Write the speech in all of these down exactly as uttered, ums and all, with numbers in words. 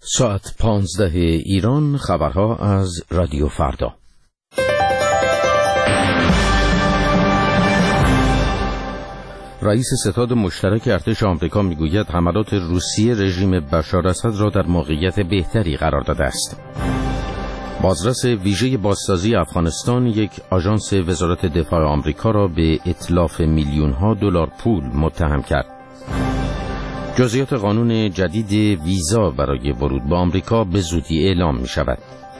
ساعت پانزده ایران، خبرها از رادیو فردا. رئیس ستاد مشترک ارتش آمریکا میگوید حملات روسیه رژیم بشار اسد را در موقعیت بهتری قرار داده است. بازرس ویژه بازسازی افغانستان یک آژانس وزارت دفاع آمریکا را به اتلاف میلیون‌ها دلار پول متهم کرد. جزئیات قانون جدید ویزا برای ورود به آمریکا به زودی اعلام می شود.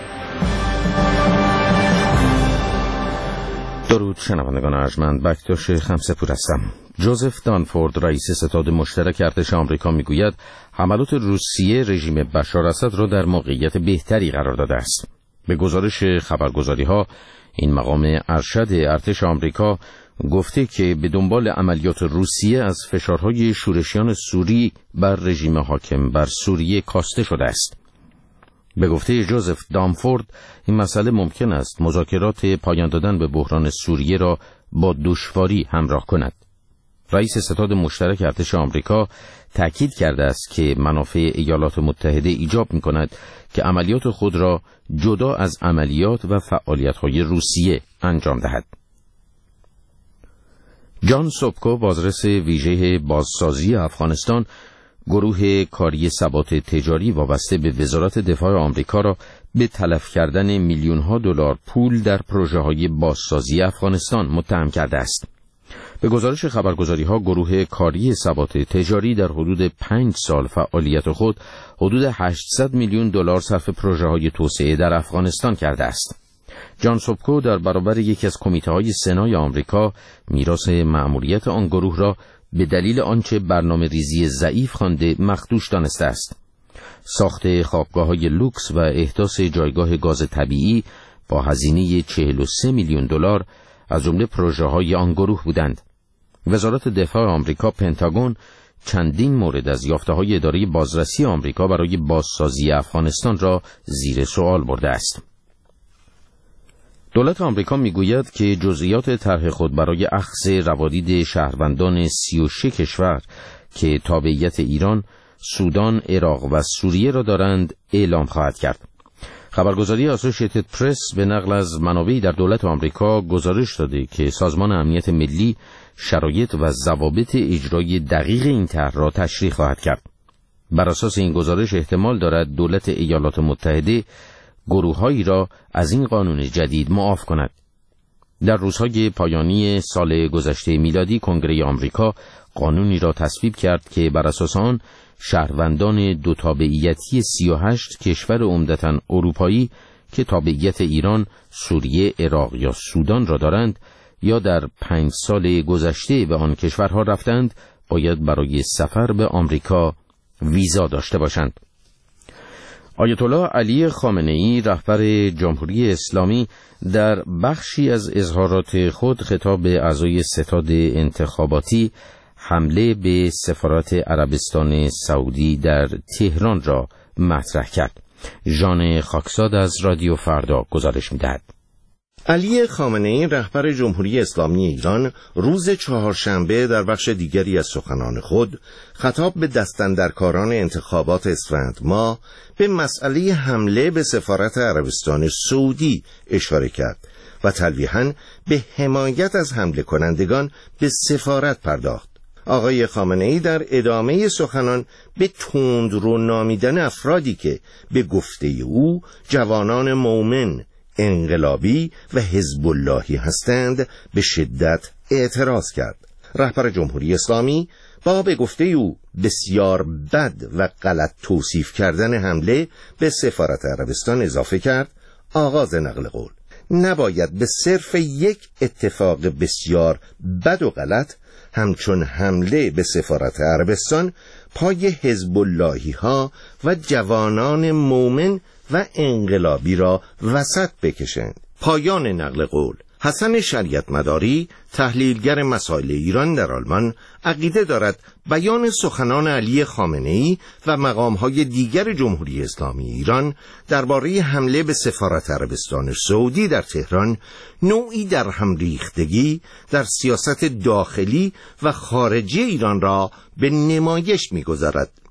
درود شنوندگان ارجمند، بکتاش خمسه‌پور هستم. جوزف دانفورد، رئیس ستاد مشترک ارتش آمریکا میگوید حملات روسیه رژیم بشار اسد را در موقعیت بهتری قرار داده است. به گزارش خبرگزاری‌ها، این مقام ارشد ارتش آمریکا گفته که به دنبال عملیات روسیه از فشارهای شورشیان سوری بر رژیم حاکم بر سوریه کاسته شده است. به گفته جوزف دانفورد، این مسئله ممکن است مذاکرات پایان دادن به بحران سوریه را با دشواری همراه کند. رئیس ستاد مشترک ارتش آمریکا تأکید کرده است که منافع ایالات متحده ایجاب می‌کند که عملیات خود را جدا از عملیات و فعالیت‌های روسیه انجام دهد. جان سوبکو، بازرس ویژه بازسازی افغانستان، گروه کاری ثبات تجاری وابسته به وزارت دفاع آمریکا را به تلف کردن میلیون‌ها دلار پول در پروژه‌های بازسازی افغانستان متهم کرده است. به گزارش خبرگزاری‌ها، گروه کاری ثبات تجاری در حدود پنج سال فعالیت خود حدود هشتصد میلیون دلار صرف پروژه‌های توسعه در افغانستان کرده است. جان سوبکو در برابر یکی از کمیته‌های سنای آمریکا میراث مأموریت آن گروه را به دلیل آنچه برنامه ریزی ضعیف خوانده مخدوش دانسته است. ساخت خوابگاه‌های لوکس و احداث جایگاه گاز طبیعی با هزینه چهل و سه میلیون دلار از جمله پروژه‌های آن گروه بودند. وزارت دفاع آمریکا پنتاگون چندین مورد از یافته‌های اداره بازرسی آمریکا برای بازسازی افغانستان را زیر سوال برده است. دولت آمریکا میگوید که جزئیات طرح خود برای اخذ روادید شهروندان سی و شش کشور که تابعیت ایران، سودان، عراق و سوریه را دارند اعلام خواهد کرد. خبرگزاری اسوسییتد پرس به نقل از منابعی در دولت آمریکا گزارش داده که سازمان امنیت ملی شرایط و ضوابط اجرای دقیق این طرح را تشریح خواهد کرد. بر اساس این گزارش احتمال دارد دولت ایالات متحده گروه‌هایی را از این قانون جدید معاف کند. در روزهای پایانی سال گذشته میلادی، کنگره آمریکا قانونی را تصویب کرد که بر اساس آن شهروندان دو تابعیتی سی و هشت کشور عمدتاً اروپایی که تابعیت ایران، سوریه، عراق یا سودان را دارند یا در پنج سال گذشته به آن کشورها رفتند، باید برای سفر به آمریکا ویزا داشته باشند. آیت الله علی خامنه‌ای، رهبر جمهوری اسلامی، در بخشی از اظهارات خود خطاب به اعضای ستاد انتخاباتی حمله به سفارت عربستان سعودی در تهران را مطرح کرد. ژان خاکزاد از رادیو فردا گزارش می‌دهد. علی خامنه‌ای، رهبر جمهوری اسلامی ایران، روز چهارشنبه در بخش دیگری از سخنان خود خطاب به دستاندرکاران انتخابات اسفند ماه به مسئله حمله به سفارت عربستان سعودی اشاره کرد و تلویحاً به حمایت از حمله کنندگان به سفارت پرداخت. آقای خامنه‌ای در ادامه سخنان به تندرو نامیدن افرادی که به گفته او جوانان مومن، انقلابی و حزب اللهی هستند به شدت اعتراض کرد. رهبر جمهوری اسلامی با به گفته او بسیار بد و غلط توصیف کردن حمله به سفارت عربستان اضافه کرد: آغاز نقل قول نباید به صرف یک اتفاق بسیار بد و غلط همچون حمله به سفارت عربستان پای حزب اللهی ها و جوانان مومن و انقلابی را وسط بکشند. پایان نقل قول. حسن شریعت مداری، تحلیلگر مسائل ایران در آلمان، عقیده دارد بیان سخنان علی خامنه‌ای و مقام‌های دیگر جمهوری اسلامی ایران درباره حمله به سفارت عربستان سعودی در تهران نوعی در هم ریختگی در سیاست داخلی و خارجی ایران را به نمایش می‌گذارد.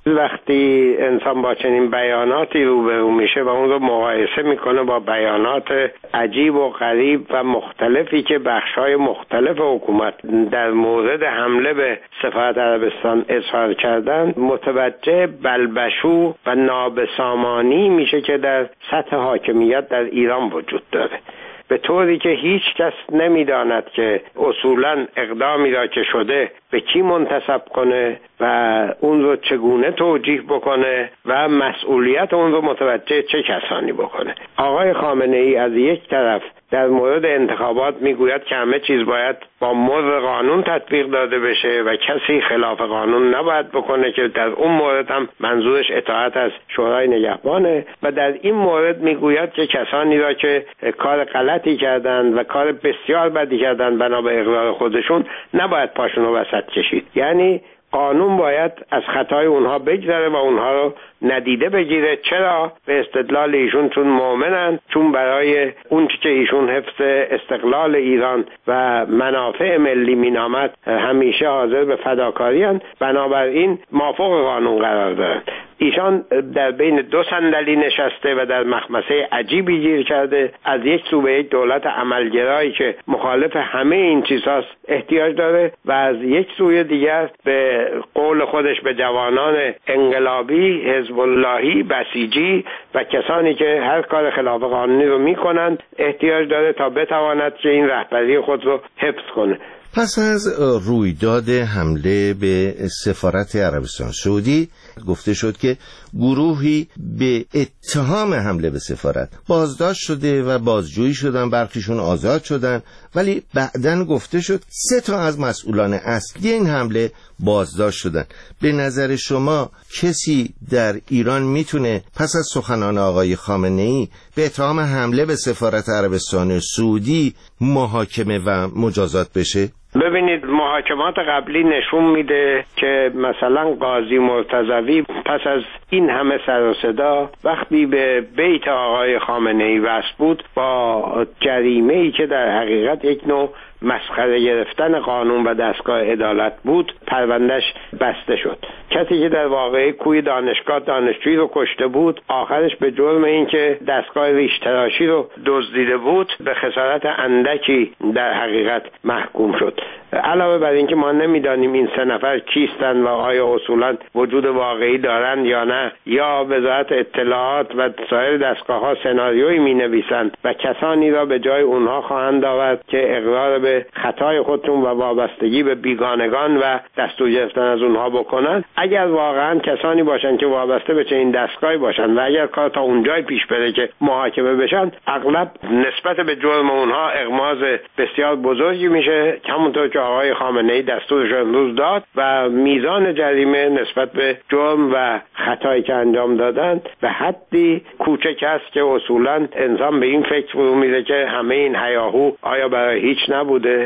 وقتی انسان با چنین بیاناتی روبرو میشه و اون رو مقایسه میکنه با بیانات عجیب و غریب و مختلفی که بخش‌های مختلف حکومت در مورد حمله به سفارت عربستان اظهار کردن، متوجه بلبشو و نابسامانی میشه که در سطح حاکمیت در ایران وجود داره، به طوری که هیچ کس نمیداند که اصولاً اقدامی را که شده به کی منتسب کنه و اون رو چگونه توجیه بکنه و مسئولیت اون رو متوجه چه کسانی بکنه. آقای خامنه ای از یک طرف در مورد انتخابات میگوید که همه چیز باید با مر قانون تطبیق داده بشه و کسی خلاف قانون نباید بکنه که در اون مورد هم منظورش اطاعت از شورای نگهبانه، و در این مورد میگوید که کسانی را که کار غلطی کردن و کار بسیار بدی کردن بنا به اقرار خودشون نباید پاشون رو وسط کشید. یعنی قانون باید از خطای اونها بگذره و اونها رو ندیده بگیره. چرا؟ به استدلال ایشون چون مؤمنن، چون برای اون که ایشون حفظ استقلال ایران و منافع ملی مینامد همیشه حاضر به فداکاری هستند، بنابراین مافوق قانون قرار دارن. ایشان در بین دو صندلی نشسته و در مخمسه عجیبی گیر کرده. از یک سو به یک دولت عملگرایی که مخالف همه این چیزهاست احتیاج داره و از یک سوی دیگر به قول خودش به جوانان انقلابی، حزب اللهی، بسیجی و کسانی که هر کار خلاف قانونی رو میکنند احتیاج داره تا بتواند که این رهبری خود رو حفظ کنه. پس از رویداد حمله به سفارت عربستان سعودی گفته شد که گروهی به اتهام حمله به سفارت بازداشت شده و بازجویی شدن، برخیشون آزاد شدن، ولی بعداً گفته شد سه تا از مسئولان اصلی این حمله بازداشت شدن. به نظر شما کسی در ایران میتونه پس از سخنان آقای خامنه ای به اتهام حمله به سفارت عربستان سعودی محاکمه و مجازات بشه؟ ببینید، محاکمات قبلی نشون میده که مثلا قاضی مرتضوی پس از این همه سر و صدا وقتی به بیت آقای خامنه ای وصل بود با جریمه ای که در حقیقت یک نوع مسخره گرفتن قانون و دستگاه عدالت بود پروندهش بسته شد. کسی که در واقع کوی دانشگاه دانشجویی رو کشته بود آخرش به جرم این که دستگاه ریشتراشی رو دزدیده بود به خسارت اندکی در حقیقت محکوم شد. علاوه بر این که ما نمیدانیم این سه نفر کیستن و آیا اصولا وجود واقعی دارن یا نه، یا وزارت اطلاعات و سایر دستگاه ها سناریویی می نویسن و کسانی را به جای اونها خواهند آورد که اقرار به خطای خودشون و وابستگی به بیگانگان و دستور گرفتن از اونها بکنن. اگر واقعا کسانی باشن که وابسته به چنین دستگاهی باشن و اگر کار تا اونجای پیش بره که محاکمه بشن، اغلب نسبت به جرم اونها اغماض بسیار بزرگی میشه، همونطور که آقای خامنه ای دستورش امروز داد، و میزان جریمه نسبت به جرم و خطایی که انجام دادن به حدی کوچک است که اصولا انسان به این فکر فرو میره که همه این هیاهو آیا برای هیچ نبوده؟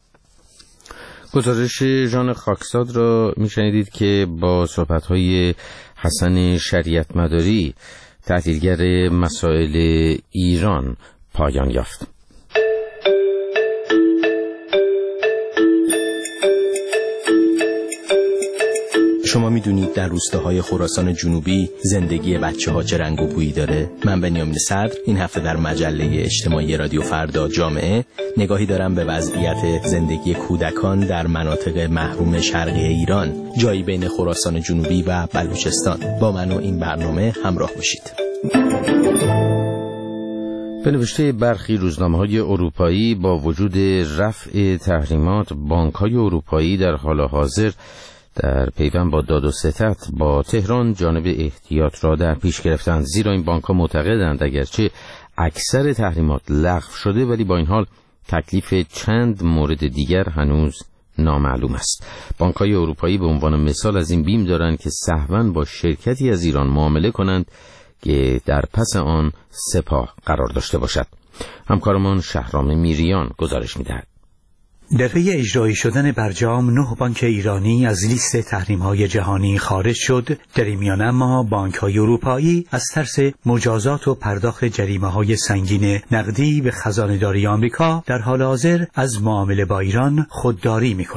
گزارش ژان خاکزاد را میشنیدید که با صحبت‌های حسن شریعت مداری، تحلیلگر مسائل ایران، پایان یافت. شما میدونید در روستاهای خراسان جنوبی زندگی بچه ها چه رنگ و بویی داره؟ من بنیامین صدر این هفته در مجله اجتماعی رادیو فردا جامعه نگاهی دارم به وضعیت زندگی کودکان در مناطق محروم شرقی ایران، جایی بین خراسان جنوبی و بلوچستان. با من و این برنامه همراه باشید. به نوشته برخی روزنامه‌های اروپایی، با وجود رفع تحریمات، بانک‌های اروپایی در حال حاضر در پیوند با داد و ستد با تهران جانب احتیاط را در پیش گرفتند، زیرا این بانک‌ها معتقدند اگرچه اکثر تحریمات لغو شده ولی با این حال تکلیف چند مورد دیگر هنوز نامعلوم است. بانک‌های اروپایی به عنوان مثال از این بیم دارند که سهواً با شرکتی از ایران معامله کنند که در پس آن سپاه قرار داشته باشد. همکارمان شهرام میریان گزارش می‌دهد. در پی اجرایی شدن برجام نه بانک ایرانی از لیست تحریم‌های جهانی خارج شد. در این میان اما بانک‌های اروپایی از ترس مجازات و پرداخت جریمه‌های سنگین نقدی به خزانه‌داری آمریکا در حال حاضر از معامله با ایران خودداری می‌کنند.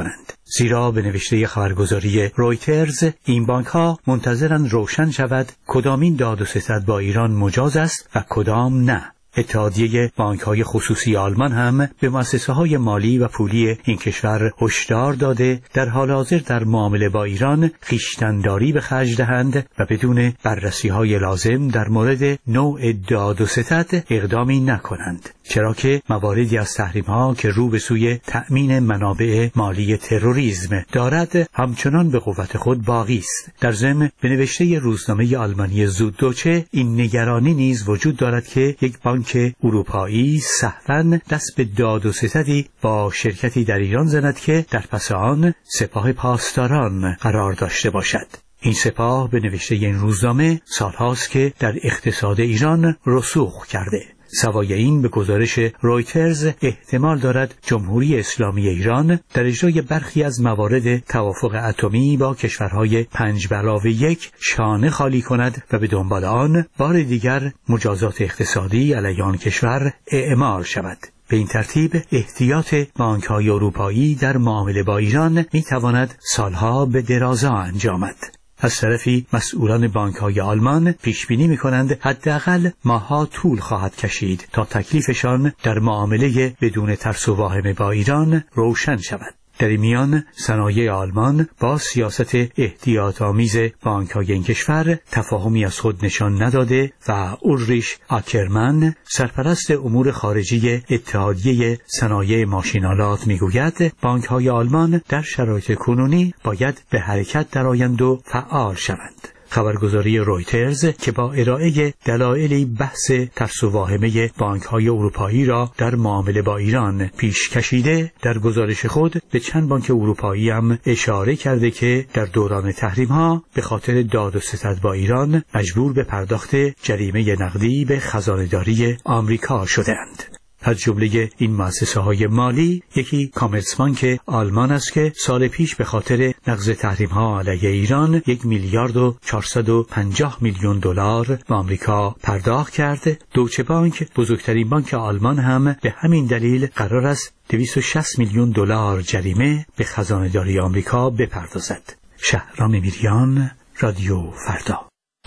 زیرا به نوشته خبرگزاری رویترز این بانک‌ها منتظرند روشن شود کدامین داد و ستد با ایران مجاز است و کدام نه. اتحادیه بانک‌های خصوصی آلمان هم به مؤسسه‌های مالی و پولی این کشور هشدار داده در حال حاضر در معامله با ایران خویشتن‌داری به خرج دهند و بدون بررسی‌های لازم در مورد نوع داد و ستد اقدامی نکنند، چرا که مواردی از تحریم‌ها که رو به سوی تأمین منابع مالی تروریسم دارد همچنان به قوت خود باقی است. در ضمن به نوشته روزنامه آلمانی زوددوچه این نگرانی نیز وجود دارد که یک بانک که اروپایی سهواً دست به داد و ستدی با شرکتی در ایران زند که در پس آن سپاه پاسداران قرار داشته باشد. این سپاه به نوشته این روزنامه سالهاست که در اقتصاد ایران رسوخ کرده. سوای این به گزارش رویترز احتمال دارد جمهوری اسلامی ایران در اجرای برخی از موارد توافق اتمی با کشورهای پنج علاوه یک شانه خالی کند و به دنبال آن بار دیگر مجازات اقتصادی علیه آن کشور اعمال شود. به این ترتیب احتیاط بانک‌های اروپایی در معامله با ایران می‌تواند سالها به درازا انجامد. از طرفی مسئولان بانک‌های آلمان پیش‌بینی می‌کنند حداقل ماه‌ها طول خواهد کشید تا تکلیفشان در معامله بدون ترس و واهمه با ایران روشن شود. در این میان صنایع آلمان با سیاست احتیاط آمیز بانک‌های این کشور تفاهمی از خود نشان نداده و اولریش آکرمن سرپرست امور خارجی اتحادیه صنایع ماشین‌آلات میگوید بانک‌های آلمان در شرایط کنونی باید به حرکت درآیند و فعال شوند. خبرگزاری رویترز که با ارائه دلایلی بحث ترس و واهمه بانک‌های اروپایی را در معامله با ایران پیش کشیده، در گزارش خود به چند بانک اروپایی هم اشاره کرده که در دوران تحریم‌ها به خاطر داد و ستد با ایران مجبور به پرداخت جریمه نقدی به خزانه‌داری آمریکا شده‌اند. از جمله این مؤسسه‌های مالی یکی کامرسبانک آلمان است که سال پیش به خاطر نقض تحریم‌ها علیه ایران یک میلیارد و چهارصد و پنجاه میلیون دلار به آمریکا پرداخت کرد. دویچه بانک بزرگترین بانک آلمان هم به همین دلیل قرار است دویست و شصت میلیون دلار جریمه به خزانه‌داری آمریکا بپردازد. شهرام میریان، رادیو فردا.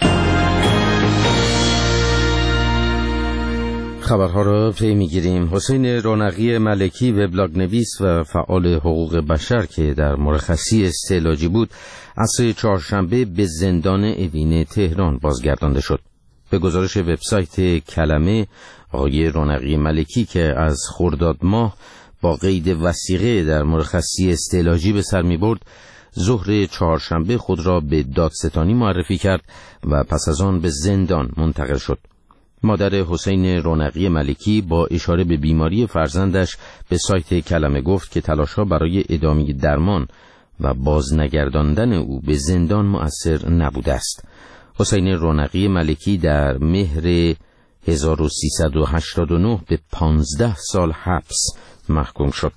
خبرها را پی میگیریم. حسین رونقی ملکی وبلاگ نویس و فعال حقوق بشر که در مرخصی استعلاجی بود عصر چهارشنبه به زندان اوین تهران بازگردانده شد. به گزارش وبسایت کلمه، آقای رونقی ملکی که از خرداد ماه با قید وثیقه در مرخصی استعلاجی به سر میبرد، ظهر چهارشنبه خود را به دادستانی معرفی کرد و پس از آن به زندان منتقل شد. مادر حسین رونقی ملکی با اشاره به بیماری فرزندش به سایت کلمه گفت که تلاش‌ها برای ادامه درمان و بازنگرداندن او به زندان مؤثر نبوده است. حسین رونقی ملکی در مهر هزار و سیصد و هشتاد و نه به پانزده سال حبس محکوم شد.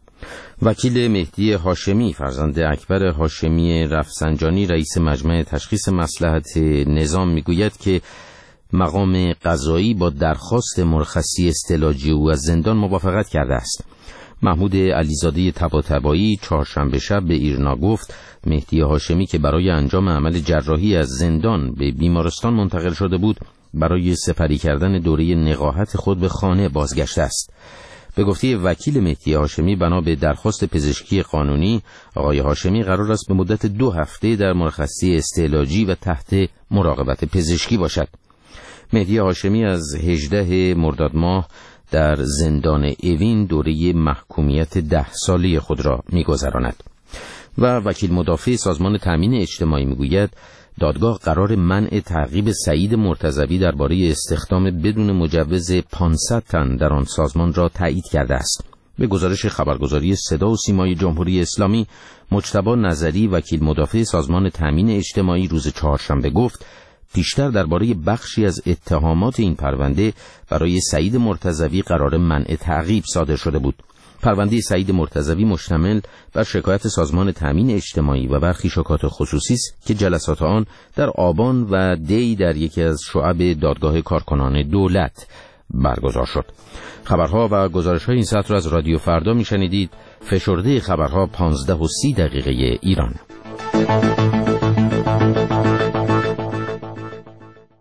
وکیل مهدی هاشمی فرزند اکبر هاشمی رفسنجانی رئیس مجمع تشخیص مصلحت نظام میگوید که مقام قضایی با درخواست مرخصی استعلاجی او از زندان موافقت کرده است. محمود علیزاده طباطبایی چهارشنبه شب به ایرنا گفت مهدی هاشمی که برای انجام عمل جراحی از زندان به بیمارستان منتقل شده بود، برای سپری کردن دوره نقاهت خود به خانه بازگشته است. به گفته وکیل مهدی هاشمی بنا به درخواست پزشکی قانونی، آقای هاشمی قرار است به مدت دو هفته در مرخصی استعلاجی و تحت مراقبت پزشکی باشد. مهدی هاشمی از هجدهم مرداد ماه در زندان اوین دوره محکومیت ده ساله خود را می‌گذراند. و وکیل مدافع سازمان تامین اجتماعی میگوید دادگاه قرار منع تعقیب سعید مرتضوی درباره استخدام بدون مجوز پانصد تن در آن سازمان را تایید کرده است. به گزارش خبرگزاری صدا و سیمای جمهوری اسلامی، مجتبی نظری وکیل مدافع سازمان تامین اجتماعی روز چهارشنبه گفت پیشتر درباره بخشی از اتهامات این پرونده برای سعید مرتضوی قرار منع تعقیب صادر شده بود. پرونده سعید مرتضوی مشتمل بر شکایت سازمان تامین اجتماعی و برخی شکایات خصوصی است که جلسات آن در آبان و دی در یکی از شعب دادگاه کارکنان دولت برگزار شد. خبرها و گزارش‌های این ساعت را از رادیو فردا می‌شنیدید. فشرده خبرها پانزده و سی دقیقه ایران.